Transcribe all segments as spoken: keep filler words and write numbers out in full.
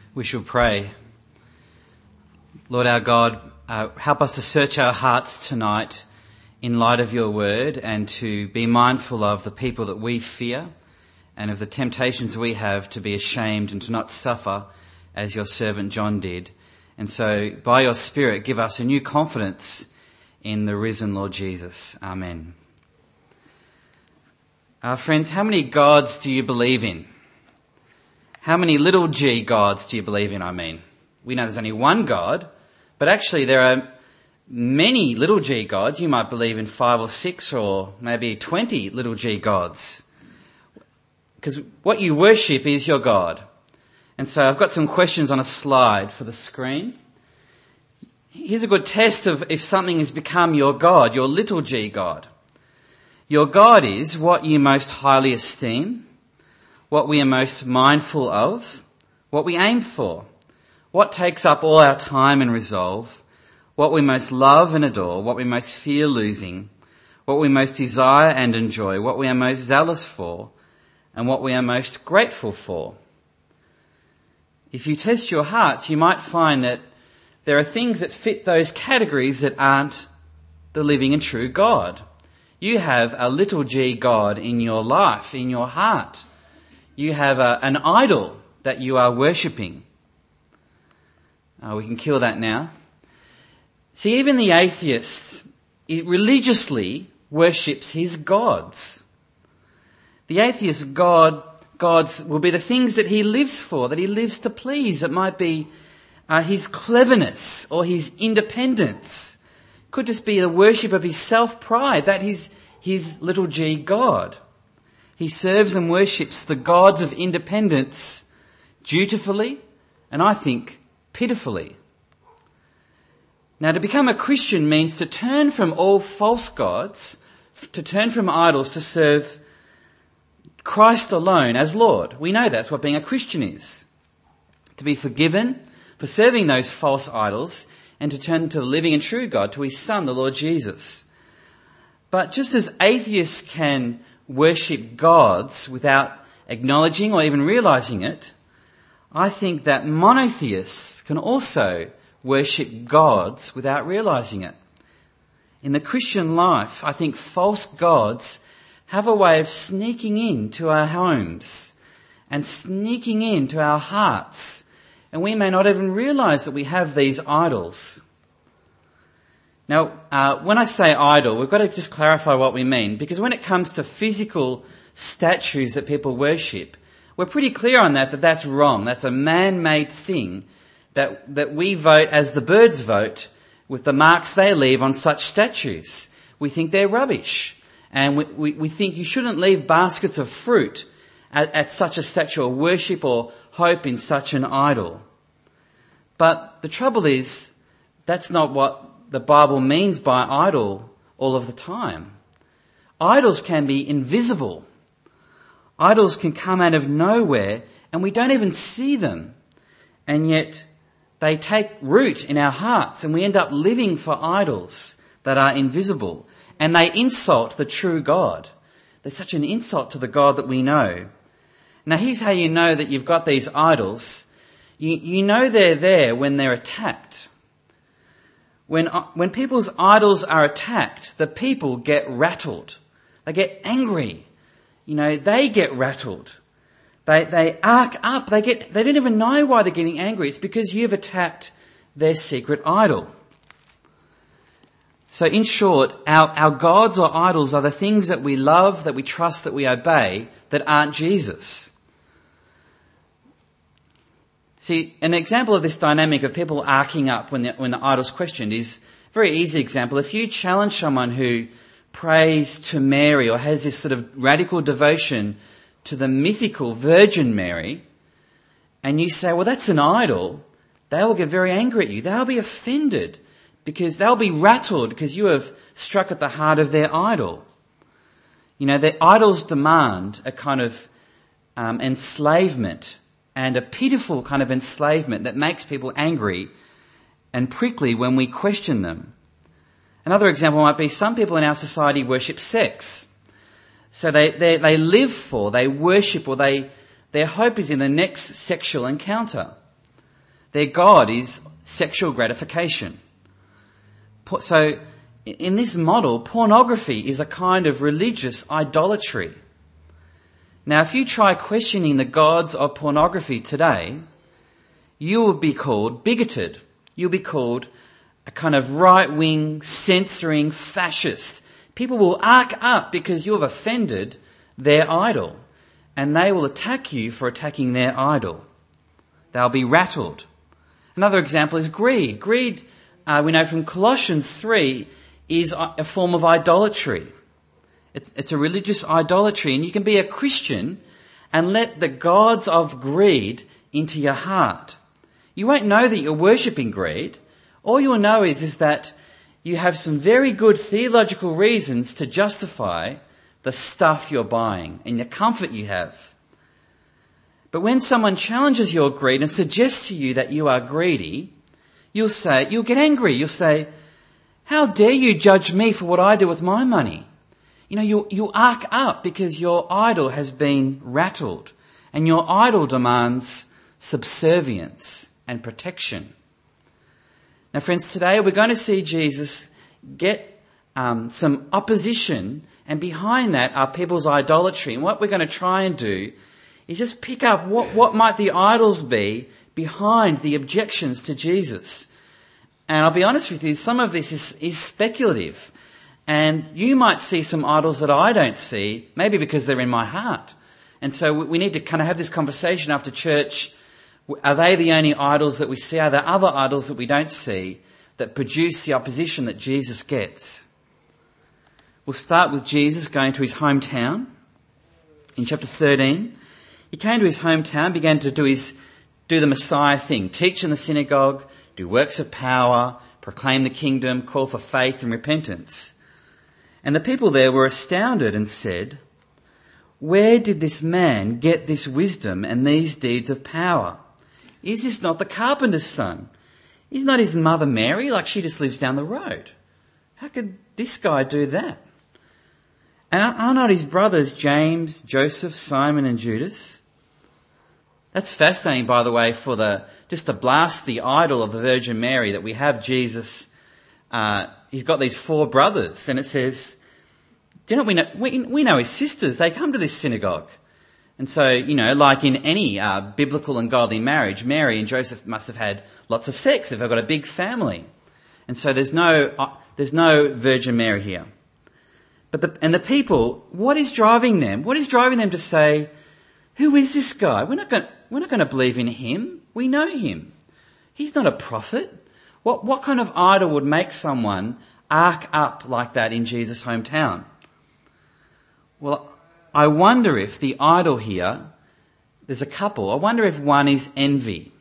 We shall pray. Lord our God, uh, help us to search our hearts tonight in light of your word and to be mindful of the people that we fear and of the temptations we have to be ashamed and to not suffer as your servant John did. And so by your Spirit, give us a new confidence in the risen Lord Jesus. Amen. Uh, friends, how many gods do you believe in? How many little g gods do you believe in, I mean? We know there's only one God, but actually there are many little g gods. You might believe in five or six or maybe twenty little g gods. Because what you worship is your God. And so I've got some questions on a slide for the screen. Here's a good test of if something has become your God, your little g God. Your God is what you most highly esteem, what we are most mindful of, what we aim for, what takes up all our time and resolve, what we most love and adore, what we most fear losing, what we most desire and enjoy, what we are most zealous for, and what we are most grateful for. If you test your hearts, you might find that there are things that fit those categories that aren't the living and true God. You have a little g God in your life, in your heart. You have a, an idol that you are worshipping. Uh, we can kill that now. See, even the atheist religiously worships his gods. The atheist God, gods will be the things that he lives for, that he lives to please. It might be uh, his cleverness or his independence. Could just be the worship of his self-pride. That is his little g God. He serves and worships the gods of independence dutifully and I think pitifully. Now, to become a Christian means to turn from all false gods, to turn from idols to serve Christ alone as Lord. We know that's what being a Christian is. To be forgiven for serving those false idols and to turn to the living and true God, to his Son, the Lord Jesus. But just as atheists can worship gods without acknowledging or even realizing it, I think that monotheists can also worship gods without realizing it. In the Christian life, I think false gods have a way of sneaking into our homes and sneaking into our hearts, and we may not even realize that we have these idols. Now, uh, when I say idol, we've got to just clarify what we mean, because when it comes to physical statues that people worship, we're pretty clear on that, that that's wrong. That's a man-made thing that, that we vote as the birds vote with the marks they leave on such statues. We think they're rubbish. And we, we, we think you shouldn't leave baskets of fruit at, at such a statue or worship or hope in such an idol. But the trouble is, that's not what the Bible means by idol all of the time. Idols can be invisible. Idols can come out of nowhere and we don't even see them. And yet they take root in our hearts and we end up living for idols that are invisible. And they insult the true God. They're such an insult to the God that we know. Now here's how you know that you've got these idols. You, you know they're there when they're attacked. When, when people's idols are attacked, the people get rattled. They get angry. You know, they get rattled. They, they arc up. They get, they don't even know why they're getting angry. It's because you've attacked their secret idol. So in short, our, our gods or idols are the things that we love, that we trust, that we obey, that aren't Jesus. See, an example of this dynamic of people arcing up when the, when the idol's questioned is a very easy example. If you challenge someone who prays to Mary or has this sort of radical devotion to the mythical Virgin Mary, and you say, well, that's an idol, they will get very angry at you. They'll be offended because they'll be rattled because you have struck at the heart of their idol. You know, their idols demand a kind of um, enslavement and a pitiful kind of enslavement that makes people angry and prickly when we question them. Another example might be some people in our society worship sex. So they, they, they live for, they worship, or they, their hope is in the next sexual encounter. Their god is sexual gratification. So in this model, pornography is a kind of religious idolatry. Now, if you try questioning the gods of pornography today, you will be called bigoted. You'll be called a kind of right-wing, censoring fascist. People will arc up because you have offended their idol, and they will attack you for attacking their idol. They'll be rattled. Another example is greed. Greed, uh, we know from Colossians three, is a form of idolatry. It's, it's a religious idolatry, and you can be a Christian and let the gods of greed into your heart. You won't know that you're worshipping greed. All you'll know is, is that you have some very good theological reasons to justify the stuff you're buying and the comfort you have. But when someone challenges your greed and suggests to you that you are greedy, you'll say, you'll get angry. You'll say, how dare you judge me for what I do with my money? You know, you you arc up because your idol has been rattled, and your idol demands subservience and protection. Now, friends, today we're going to see Jesus get um, some opposition, and behind that are people's idolatry. And what we're going to try and do is just pick up what, what might the idols be behind the objections to Jesus. And I'll be honest with you, some of this is, is speculative. And you might see some idols that I don't see, maybe because they're in my heart. And so we need to kind of have this conversation after church. Are they the only idols that we see? Are there other idols that we don't see that produce the opposition that Jesus gets? We'll start with Jesus going to his hometown. In chapter thirteen, he came to his hometown, began to do his do the Messiah thing, teach in the synagogue, do works of power, proclaim the kingdom, call for faith and repentance. And the people there were astounded and said, where did this man get this wisdom and these deeds of power? Is this not the carpenter's son? Is not his mother Mary? Like, she just lives down the road. How could this guy do that? And are not his brothers James, Joseph, Simon and Judas? That's fascinating, by the way, for the just to blast the idol of the Virgin Mary, that we have Jesus. Uh, he's got these four brothers, and it says, do you know, we know, we, we know his sisters. They come to this synagogue. And so, you know, like in any uh, biblical and godly marriage, Mary and Joseph must have had lots of sex if they've got a big family. And so there's no uh, there's no Virgin Mary here. But the, and the people, what is driving them? What is driving them to say, who is this guy? We're not going we're not going to believe in him. We know him. He's not a prophet. What what kind of idol would make someone arc up like that in Jesus' hometown? Well, I wonder if the idol here, there's a couple. I wonder if one is envy.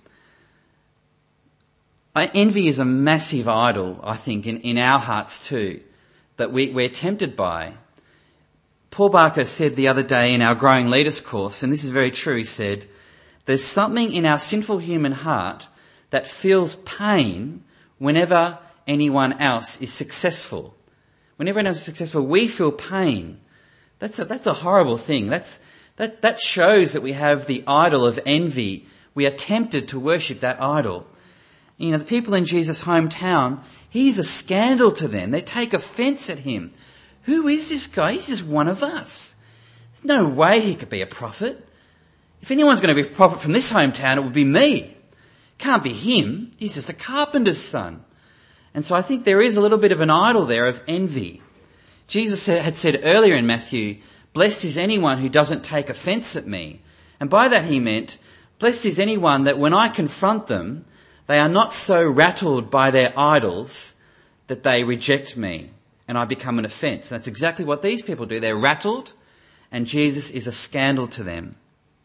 Envy is a massive idol, I think, in, in our hearts too, that we, we're tempted by. Paul Barker said the other day in our Growing Leaders course, and this is very true, he said, there's something in our sinful human heart that feels pain whenever anyone else is successful. Whenever anyone else is successful, we feel pain. That's a, that's a horrible thing. That's, that, that shows that we have the idol of envy. We are tempted to worship that idol. You know, the people in Jesus' hometown, he's a scandal to them. They take offence at him. Who is this guy? He's just one of us. There's no way he could be a prophet. If anyone's going to be a prophet from this hometown, it would be me. Can't be him. He's just a carpenter's son. And so I think there is a little bit of an idol there of envy. Jesus had said earlier in Matthew, blessed is anyone who doesn't take offence at me. And by that he meant, blessed is anyone that when I confront them, they are not so rattled by their idols that they reject me and I become an offence. That's exactly what these people do. They're rattled, and Jesus is a scandal to them.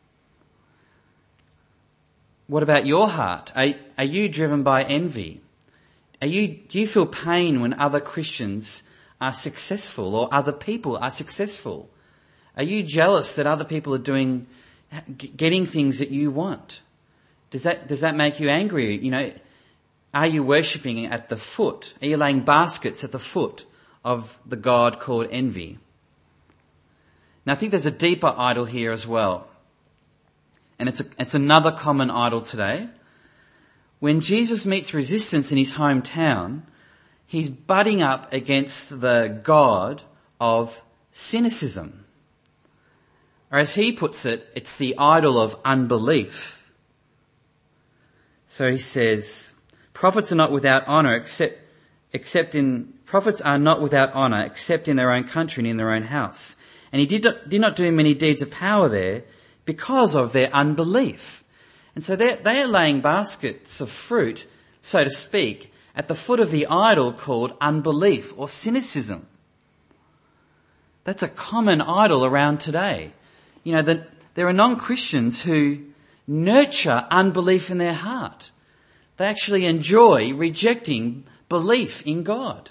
What about your heart? Are, are you driven by envy? Are you, do you feel pain when other Christians are successful or other people are successful? Are you jealous that other people are doing, getting things that you want? Does that, does that make you angry? You know, are you worshipping at the foot? Are you laying baskets at the foot of the God called envy? Now I think there's a deeper idol here as well. And it's a, it's another common idol today. when Jesus meets resistance in his hometown, he's butting up against the god of cynicism. Or as he puts it, it's the idol of unbelief. So he says, prophets are not without honour except, except in, prophets are not without honour except in their own country and in their own house. And he did not, did not do many deeds of power there because of their unbelief. And so they're, they are laying baskets of fruit, so to speak, at the foot of the idol called unbelief or cynicism. That's a common idol around today. You know, that there are non-Christians who nurture unbelief in their heart. They actually enjoy rejecting belief in God.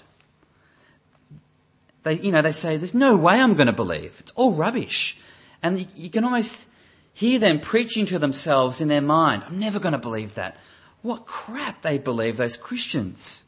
They, you know, they say, there's no way I'm going to believe. It's all rubbish. And you can almost hear them preaching to themselves in their mind, I'm never going to believe that. What crap they believe, those Christians.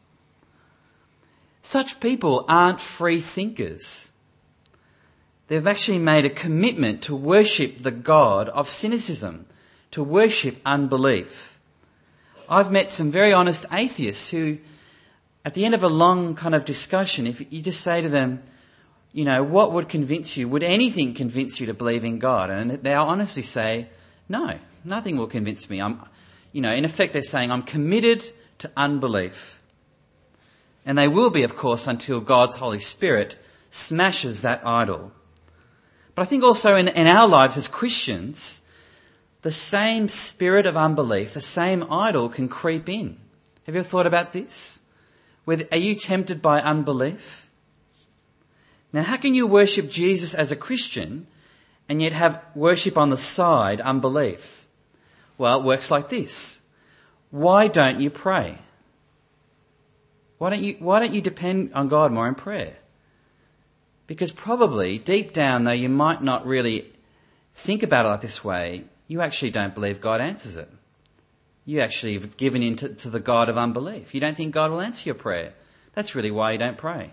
Such people aren't free thinkers. They've actually made a commitment to worship the god of cynicism, to worship unbelief. I've met some very honest atheists who, at the end of a long kind of discussion, if you just say to them, you know, what would convince you? Would anything convince you to believe in God? And they'll honestly say, no, nothing will convince me. I'm, you know, in effect, they're saying, I'm committed to unbelief. And they will be, of course, until God's Holy Spirit smashes that idol. But I think also in, in our lives as Christians, the same spirit of unbelief, the same idol can creep in. Have you ever thought about this? Whether, are you tempted by unbelief? Now, how can you worship Jesus as a Christian and yet have worship on the side, unbelief? Well, it works like this. Why don't you pray? Why don't you, why don't you depend on God more in prayer? Because probably, deep down, though you might not really think about it like this way, you actually don't believe God answers it. You actually have given in to, to the God of unbelief. You don't think God will answer your prayer. That's really why you don't pray.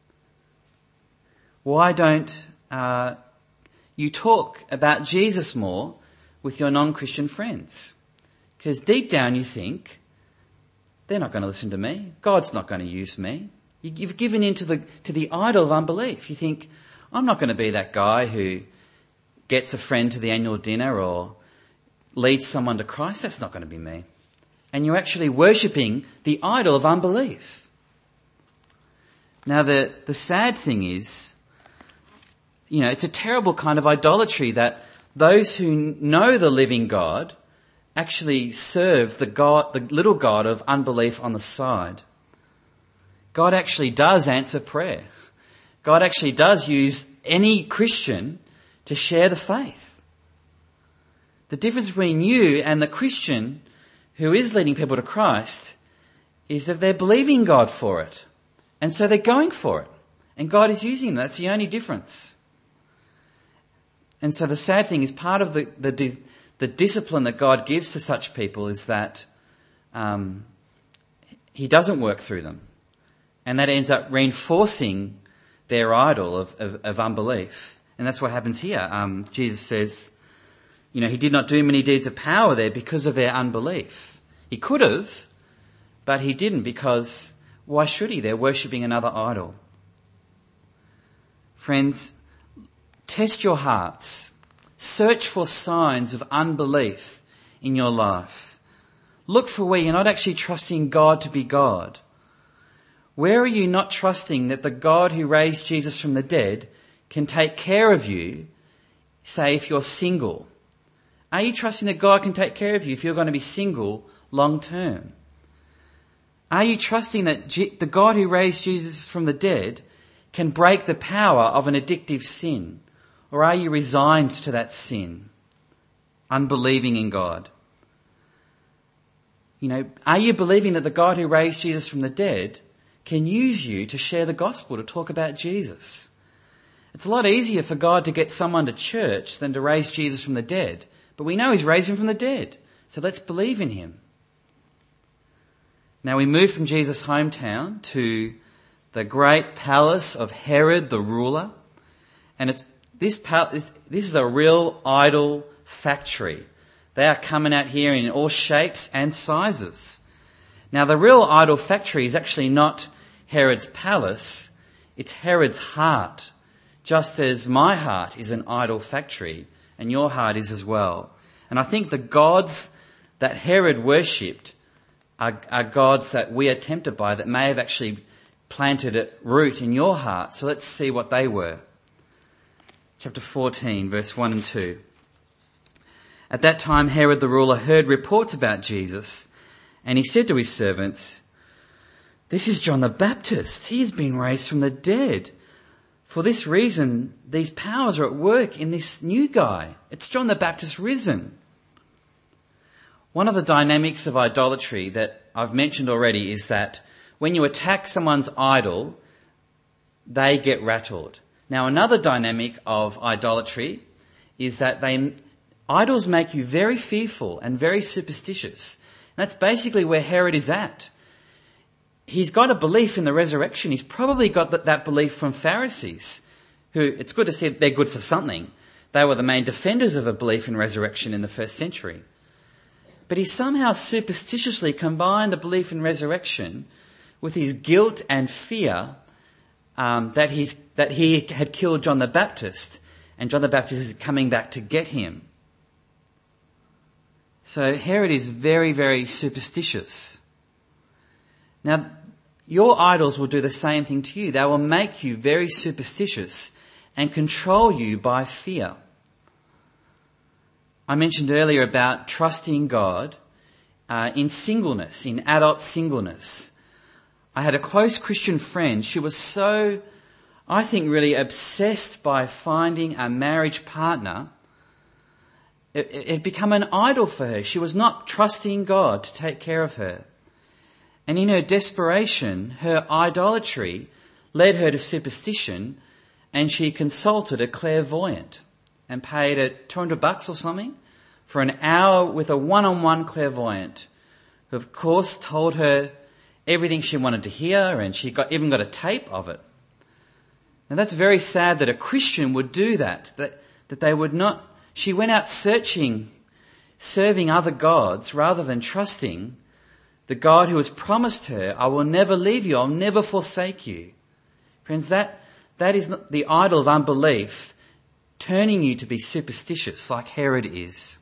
Why don't uh, you talk about Jesus more with your non-Christian friends? Because deep down you think, they're not going to listen to me. God's not going to use me. You've given in to the, to the idol of unbelief. You think, I'm not going to be that guy who gets a friend to the annual dinner or leads someone to Christ. That's not going to be me. And you're actually worshipping the idol of unbelief. Now, the, the sad thing is, you know, it's a terrible kind of idolatry that those who know the living God actually serve the God, the little god of unbelief on the side. God actually does answer prayer. God actually does use any Christian to share the faith. The difference between you and the Christian who is leading people to Christ is that they're believing God for it. And so they're going for it. And God is using them. That's the only difference. And so the sad thing is part of the, the, the discipline that God gives to such people is that um, he doesn't work through them. And that ends up reinforcing their idol of, of, of unbelief. And that's what happens here. Um, Jesus says, you know, he did not do many deeds of power there because of their unbelief. He could have, but he didn't because why should he? They're worshipping another idol. Friends, test your hearts. Search for signs of unbelief in your life. Look for where you're not actually trusting God to be God. Where are you not trusting that the God who raised Jesus from the dead can take care of you, say, if you're single? Are you trusting that God can take care of you if you're going to be single long term? Are you trusting that G- the God who raised Jesus from the dead can break the power of an addictive sin? Or are you resigned to that sin, unbelieving in God? You know, are you believing that the God who raised Jesus from the dead can use you to share the gospel, to talk about Jesus? It's a lot easier for God to get someone to church than to raise Jesus from the dead. But we know he's raised him from the dead. So let's believe in him. Now we move from Jesus' hometown to the great palace of Herod the ruler. And it's this, pal- this, this is a real idol factory. They are coming out here in all shapes and sizes. Now, the real idol factory is actually not Herod's palace, it's Herod's heart, just as my heart is an idol factory and your heart is as well. And I think the gods that Herod worshipped are, are gods that we are tempted by, that may have actually planted a root in your heart. So let's see what they were. Chapter fourteen, verse one and two. At that time, Herod the ruler heard reports about Jesus, and he said to his servants, "This is John the Baptist. He has been raised from the dead. For this reason, these powers are at work in this new guy. It's John the Baptist risen." One of the dynamics of idolatry that I've mentioned already is that when you attack someone's idol, they get rattled. Now, another dynamic of idolatry is that they idols make you very fearful and very superstitious. And that's basically where Herod is at. He's got a belief in the resurrection. He's probably got that, that belief from Pharisees, who, it's good to see they're good for something. They were the main defenders of a belief in resurrection in the first century. But he somehow superstitiously combined a belief in resurrection with his guilt and fear um, that he's that he had killed John the Baptist, and John the Baptist is coming back to get him. So Herod is very, very superstitious. Now, your idols will do the same thing to you. They will make you very superstitious and control you by fear. I mentioned earlier about trusting God uh, in singleness, in adult singleness. I had a close Christian friend. She was so, I think, really obsessed by finding a marriage partner. It, it had become an idol for her. She was not trusting God to take care of her. And in her desperation, her idolatry led her to superstition, and she consulted a clairvoyant and paid a two hundred bucks or something for an hour with a one-on-one clairvoyant, who of course told her everything she wanted to hear, and she got even got a tape of it. Now that's very sad that a Christian would do that, that, that they would not, she went out searching, serving other gods rather than trusting the God who has promised her, "I will never leave you, I'll never forsake you." Friends, that, that is not the idol of unbelief turning you to be superstitious like Herod is.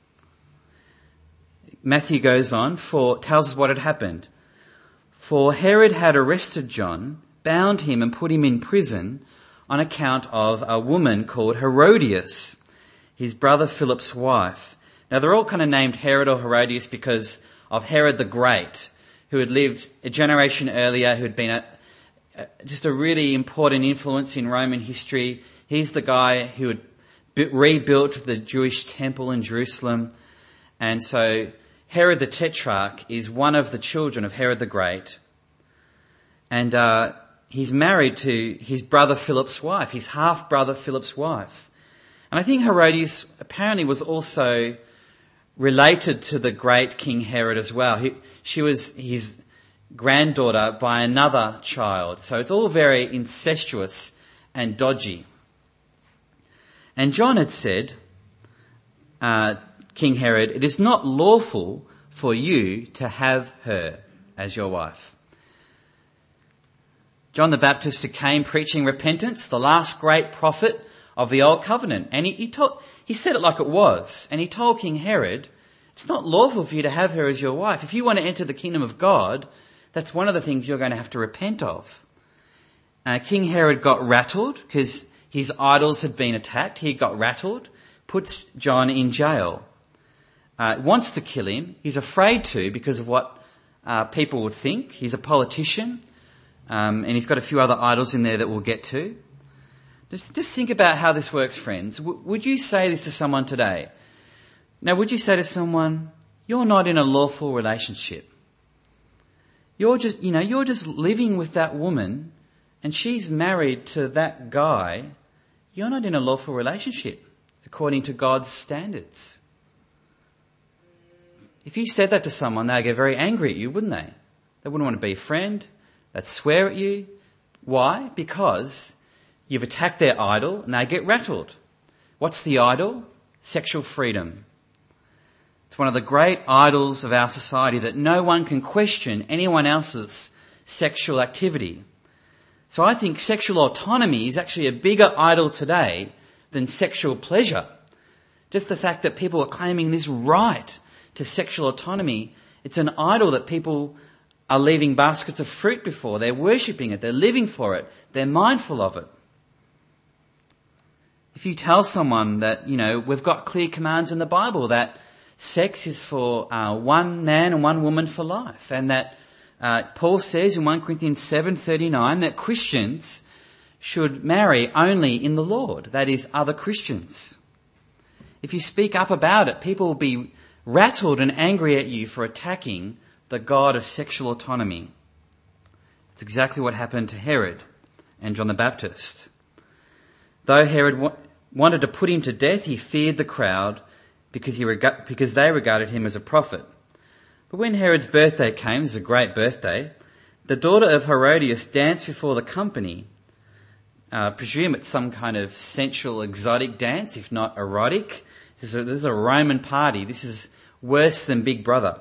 Matthew goes on, for tells us what had happened. For Herod had arrested John, bound him and put him in prison on account of a woman called Herodias, his brother Philip's wife. Now they're all kind of named Herod or Herodias because of Herod the Great, who had lived a generation earlier, who had been a, a, just a really important influence in Roman history. He's the guy who had b- rebuilt the Jewish temple in Jerusalem. And so Herod the Tetrarch is one of the children of Herod the Great. And uh, he's married to his brother Philip's wife, his half-brother Philip's wife. And I think Herodias apparently was also related to the great King Herod as well. He, she was his granddaughter by another child. So it's all very incestuous and dodgy. And John had said, uh, King Herod, "It is not lawful for you to have her as your wife." John the Baptist came preaching repentance, the last great prophet of the Old Covenant. And he, he, told, he said it like it was. And he told King Herod, it's not lawful for you to have her as your wife. If you want to enter the kingdom of God, that's one of the things you're going to have to repent of. Uh, King Herod got rattled because his idols had been attacked. He got rattled, puts John in jail. Uh, wants to kill him. He's afraid to because of what uh, people would think. He's a politician. Um, and he's got a few other idols in there that we'll get to. Just, just think about how this works, friends. W- would you say this to someone today? Now, would you say to someone, you're not in a lawful relationship. You're just, you know, you're just living with that woman and she's married to that guy. You're not in a lawful relationship according to God's standards. If you said that to someone, they'd get very angry at you, wouldn't they? They wouldn't want to be a friend. They'd swear at you. Why? Because you've attacked their idol and they get rattled. What's the idol? Sexual freedom. It's one of the great idols of our society that no one can question anyone else's sexual activity. So I think sexual autonomy is actually a bigger idol today than sexual pleasure. Just the fact that people are claiming this right to sexual autonomy, it's an idol that people are leaving baskets of fruit before. They're worshipping it. They're living for it. They're mindful of it. If you tell someone that, you know, we've got clear commands in the Bible that sex is for uh, one man and one woman for life, and that uh, Paul says in First Corinthians seven thirty-nine that Christians should marry only in the Lord, that is, other Christians. If you speak up about it, people will be rattled and angry at you for attacking the God of sexual autonomy. It's exactly what happened to Herod and John the Baptist. Though Herod wa- wanted to put him to death, he feared the crowd because he reg- because they regarded him as a prophet. But when Herod's birthday came, this is a great birthday, the daughter of Herodias danced before the company. Uh, presume it's some kind of sensual, exotic dance, if not erotic. This is, a, this is a Roman party. This is worse than Big Brother.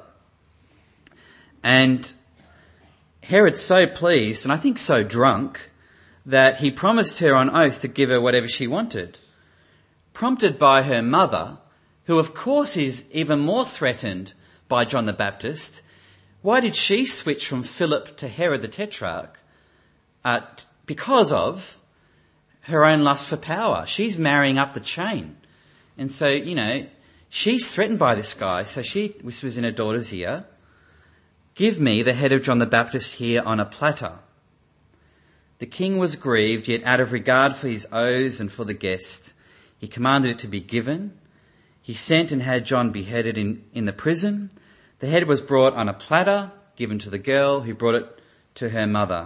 And Herod's so pleased, and I think so drunk, that he promised her on oath to give her whatever she wanted. Prompted by her mother, who of course is even more threatened by John the Baptist, why did she switch from Philip to Herod the Tetrarch? Uh, because of her own lust for power. She's marrying up the chain. And so, you know, she's threatened by this guy. So she whispers in her daughter's ear, "Give me the head of John the Baptist here on a platter." The king was grieved, yet out of regard for his oaths and for the guest, he commanded it to be given. He sent and had John beheaded in, in the prison. The head was brought on a platter, given to the girl, who brought it to her mother.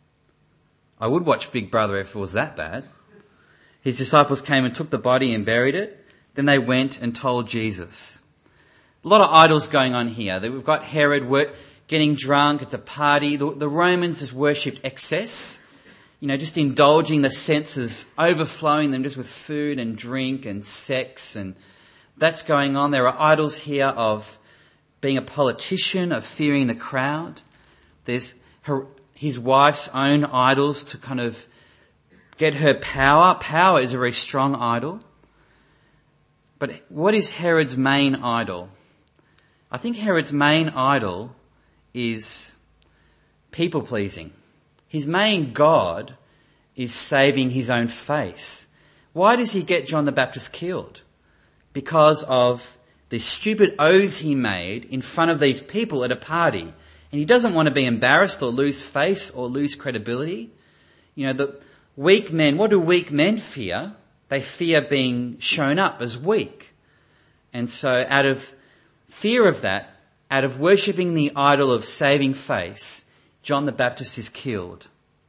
I would watch Big Brother if it was that bad. His disciples came and took the body and buried it. Then they went and told Jesus. A lot of idols going on here. We've got Herod getting drunk. It's a party. The, the Romans just worshipped excess. You know, just indulging the senses, overflowing them just with food and drink and sex, and that's going on. There are idols here of being a politician, of fearing the crowd. There's her, his wife's own idols to kind of get her power. Power is a very strong idol. But what is Herod's main idol? I think Herod's main idol is people-pleasing. His main god is saving his own face. Why does he get John the Baptist killed? Because of the stupid oaths he made in front of these people at a party. And he doesn't want to be embarrassed or lose face or lose credibility. You know, the weak men, what do weak men fear? They fear being shown up as weak. And so out of fear of that, out of worshipping the idol of saving face, John the Baptist is killed.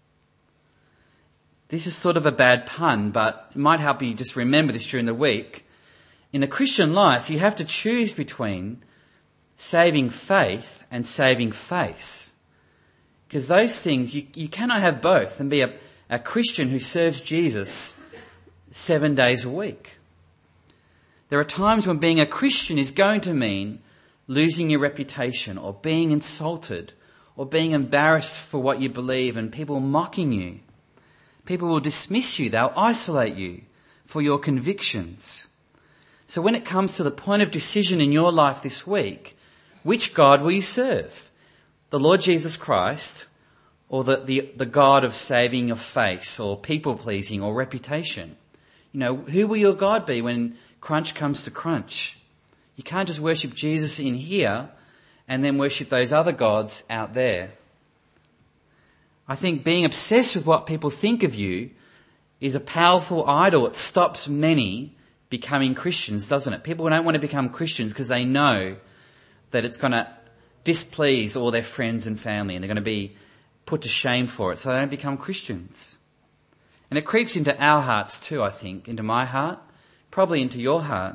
This is sort of a bad pun, but it might help you just remember this during the week. In the Christian life, you have to choose between saving faith and saving face. Because those things, you, you cannot have both and be a, a Christian who serves Jesus seven days a week. There are times when being a Christian is going to mean losing your reputation or being insulted or being embarrassed for what you believe and people mocking you. People will dismiss you. They'll isolate you for your convictions. So when it comes to the point of decision in your life this week, which God will you serve? The Lord Jesus Christ or the, the, the God of saving your face or people-pleasing or reputation? You know, who will your God be when crunch comes to crunch? You can't just worship Jesus in here and then worship those other gods out there. I think being obsessed with what people think of you is a powerful idol. It stops many becoming Christians, doesn't it? People don't want to become Christians because they know that it's going to displease all their friends and family and they're going to be put to shame for it, so they don't become Christians. And it creeps into our hearts too, I think, into my heart, probably into your heart.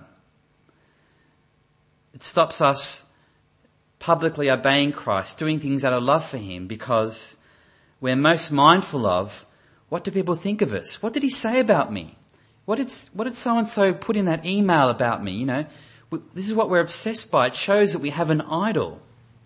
It stops us publicly obeying Christ, doing things out of love for him, because we're most mindful of, what do people think of us? What did he say about me? What did what did so-and-so put in that email about me? You know, This is what we're obsessed by. It shows that we have an idol.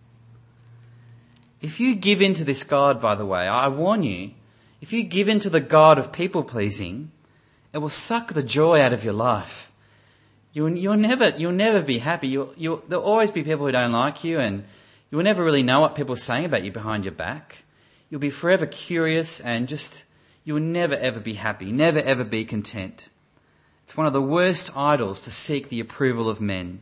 If you give in to this God, by the way, I warn you, if you give in to the God of people-pleasing, it will suck the joy out of your life. You'll, you'll never, you'll never be happy. You'll, you'll, there'll always be people who don't like you, and you'll never really know what people are saying about you behind your back. You'll be forever curious, and just, you will never ever be happy, never ever be content. It's one of the worst idols to seek the approval of men.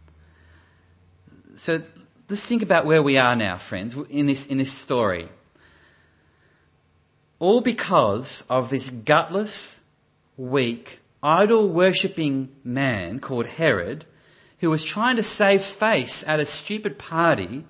So let's think about where we are now, friends, in this, in this story. All because of this gutless, weak, idol-worshipping man called Herod, who was trying to save face at a stupid party,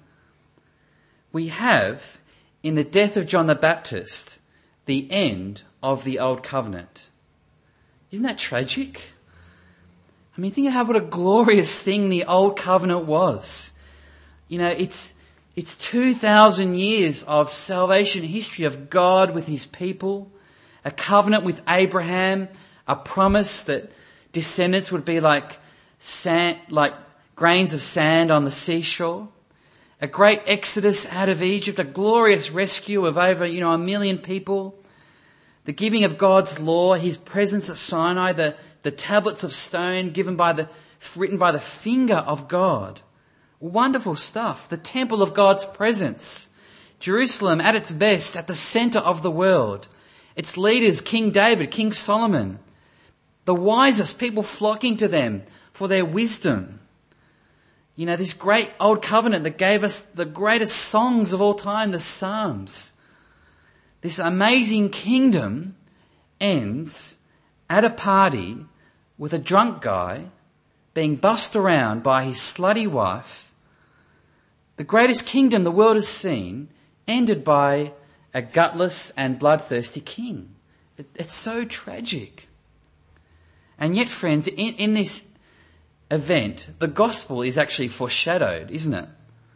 we have, in the death of John the Baptist, the end of the Old Covenant. Isn't that tragic? I mean, think of what a glorious thing the Old Covenant was. You know, it's it's two thousand years of salvation history of God with his people, a covenant with Abraham, a promise that descendants would be like sand, like grains of sand on the seashore, a great exodus out of Egypt, a glorious rescue of over, you know, a million people, the giving of God's law, his presence at Sinai, the, the tablets of stone given by the, written by the finger of God. Wonderful stuff. The temple of God's presence. Jerusalem at its best, at the centre of the world. Its leaders, King David, King Solomon. The wisest people flocking to them for their wisdom. You know, this great old covenant that gave us the greatest songs of all time, the Psalms. This amazing kingdom ends at a party with a drunk guy being bussed around by his slutty wife. The greatest kingdom the world has seen ended by a gutless and bloodthirsty king. It, it's so tragic. And yet, friends, in, in this event, the gospel is actually foreshadowed, isn't it?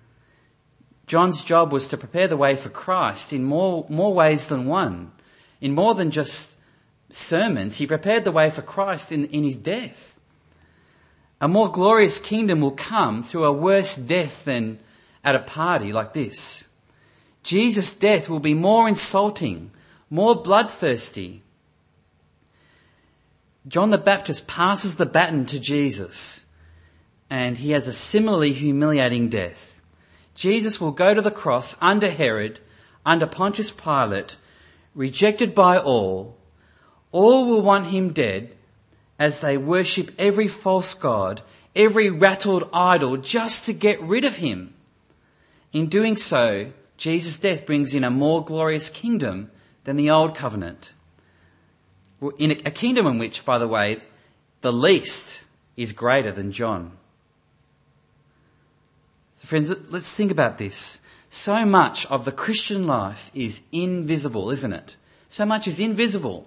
John's job was to prepare the way for Christ in more, more ways than one. In more than just sermons, he prepared the way for Christ in, in his death. A more glorious kingdom will come through a worse death than at a party like this. Jesus' death will be more insulting, more bloodthirsty. John the Baptist passes the baton to Jesus, and he has a similarly humiliating death. Jesus will go to the cross under Herod, under Pontius Pilate, rejected by all. All will want him dead as they worship every false god, every rattled idol, just to get rid of him. In doing so, Jesus' death brings in a more glorious kingdom than the old covenant. In a kingdom in which, by the way, the least is greater than John. So friends, let's think about this. So much of the Christian life is invisible, isn't it? So much is invisible.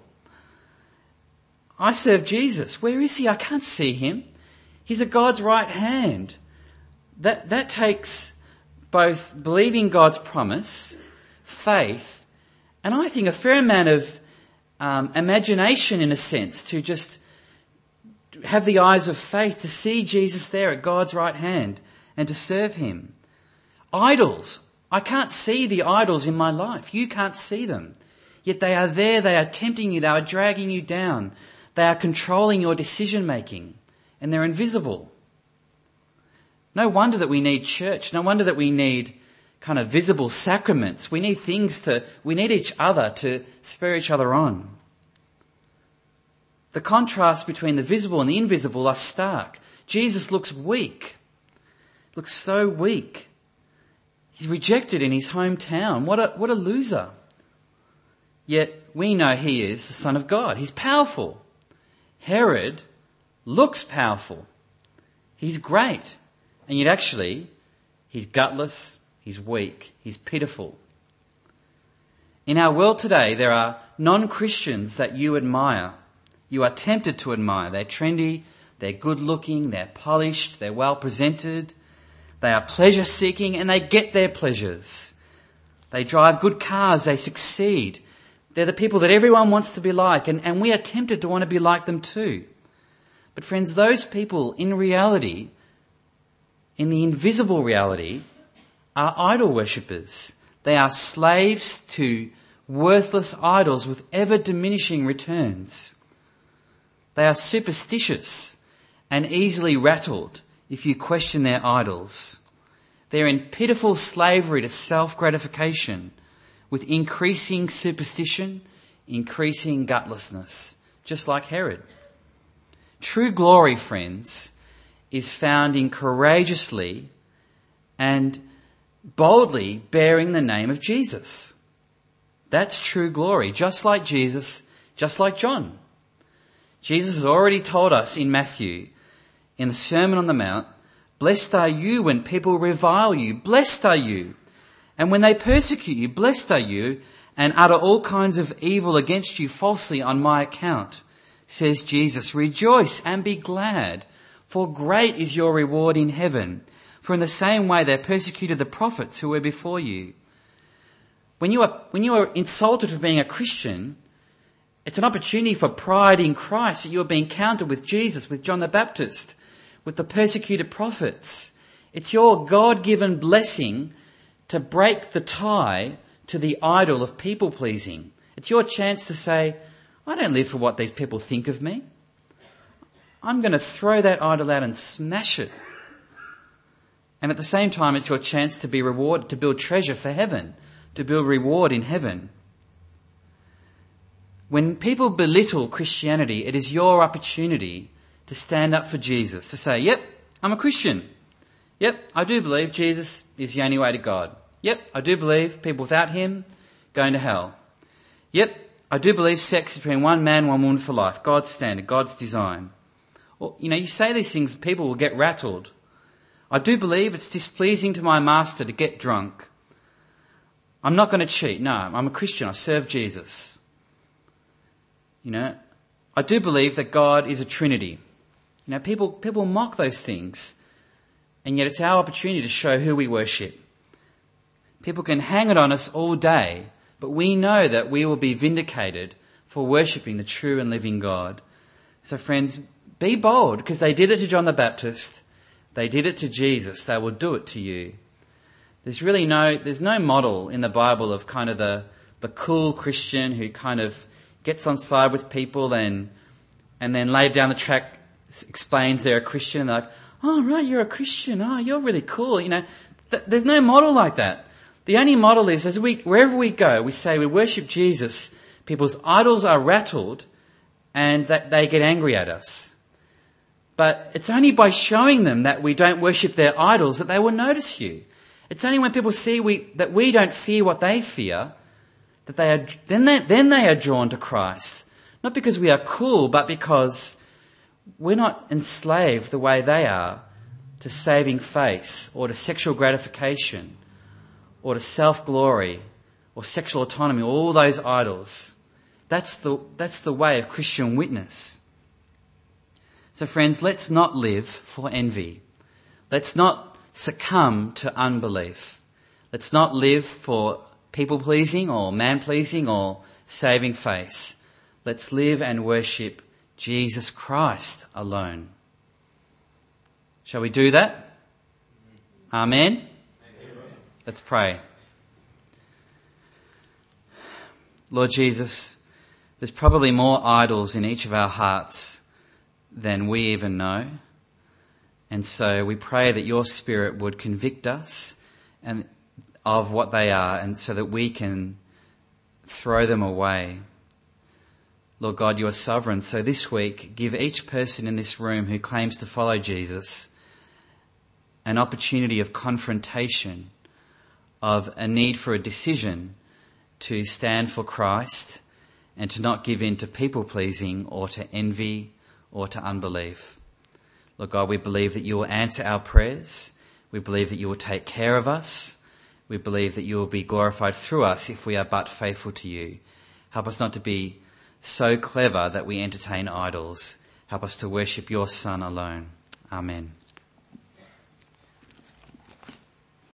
I serve Jesus. Where is he? I can't see him. He's at God's right hand. That, that takes both believing God's promise, faith, and I think a fair amount of um, imagination, in a sense, to just have the eyes of faith to see Jesus there at God's right hand and to serve him. Idols. I can't see the idols in my life. You can't see them. Yet they are there. They are tempting you. They are dragging you down. They are controlling your decision making. And they're invisible. No wonder that we need church. No wonder that we need kind of visible sacraments. We need things to, we need each other to spur each other on. The contrast between the visible and the invisible are stark. Jesus looks weak. Looks so weak. He's rejected in his hometown. What a, what a loser. Yet we know he is the Son of God. He's powerful. Herod looks powerful. He's great. And yet actually, he's gutless, he's weak, he's pitiful. In our world today, there are non-Christians that you admire. You are tempted to admire. They're trendy, they're good-looking, they're polished, they're well-presented. They are pleasure-seeking and they get their pleasures. They drive good cars, they succeed. They're the people that everyone wants to be like, and, and we are tempted to want to be like them too. But friends, those people in reality in the invisible reality, are idol worshippers. They are slaves to worthless idols with ever-diminishing returns. They are superstitious and easily rattled if you question their idols. They're in pitiful slavery to self-gratification with increasing superstition, increasing gutlessness, just like Herod. True glory, friends, is found in courageously and boldly bearing the name of Jesus. That's true glory, just like Jesus, just like John. Jesus has already told us in Matthew, in the Sermon on the Mount, blessed are you when people revile you. Blessed are you. And when they persecute you, blessed are you and utter all kinds of evil against you falsely on my account. Says Jesus, rejoice and be glad, for great is your reward in heaven. For in the same way they persecuted the prophets who were before you. When you are, when you are insulted for being a Christian, it's an opportunity for pride in Christ that you are being counted with Jesus, with John the Baptist, with the persecuted prophets. It's your God-given blessing to break the tie to the idol of people-pleasing. It's your chance to say, I don't live for what these people think of me. I'm going to throw that idol out and smash it. And at the same time, it's your chance to be rewarded, to build treasure for heaven, to build reward in heaven. When people belittle Christianity, it is your opportunity to stand up for Jesus, to say, yep, I'm a Christian. Yep, I do believe Jesus is the only way to God. Yep, I do believe people without him going to hell. Yep, I do believe sex is between one man, one woman for life. God's standard, God's design. Well, you know, you say these things, people will get rattled. I do believe it's displeasing to my master to get drunk. I'm not going to cheat. No, I'm a Christian. I serve Jesus. You know, I do believe that God is a Trinity. You know, people, people mock those things. And yet it's our opportunity to show who we worship. People can hang it on us all day, but we know that we will be vindicated for worshipping the true and living God. So friends, be bold, because they did it to John the Baptist. They did it to Jesus. They will do it to you. There's really no, there's no model in the Bible of kind of the, the cool Christian who kind of gets on side with people and, and then later down the track explains they're a Christian. And they're like, oh, right, you're a Christian. Oh, you're really cool. You know, th- there's no model like that. The only model is, as we, wherever we go, we say we worship Jesus, people's idols are rattled and that they get angry at us. But it's only by showing them that we don't worship their idols that they will notice you. It's only when people see we, that we don't fear what they fear, that they are, then they, then they are drawn to Christ. Not because we are cool, but because we're not enslaved the way they are to saving face or to sexual gratification or to self-glory or sexual autonomy, all those idols. That's the, that's the way of Christian witness. So friends, let's not live for envy. Let's not succumb to unbelief. Let's not live for people-pleasing or man-pleasing or saving face. Let's live and worship Jesus Christ alone. Shall we do that? Amen? Amen. Let's pray. Lord Jesus, there's probably more idols in each of our hearts than we even know. And so we pray that your Spirit would convict us and of what they are, and so that we can throw them away. Lord God, you are sovereign. So this week, give each person in this room who claims to follow Jesus an opportunity of confrontation, of a need for a decision to stand for Christ and to not give in to people-pleasing or to envy or to unbelief. Lord God, we believe that you will answer our prayers. We believe that you will take care of us. We believe that you will be glorified through us if we are but faithful to you. Help us not to be so clever that we entertain idols. Help us to worship your Son alone. Amen.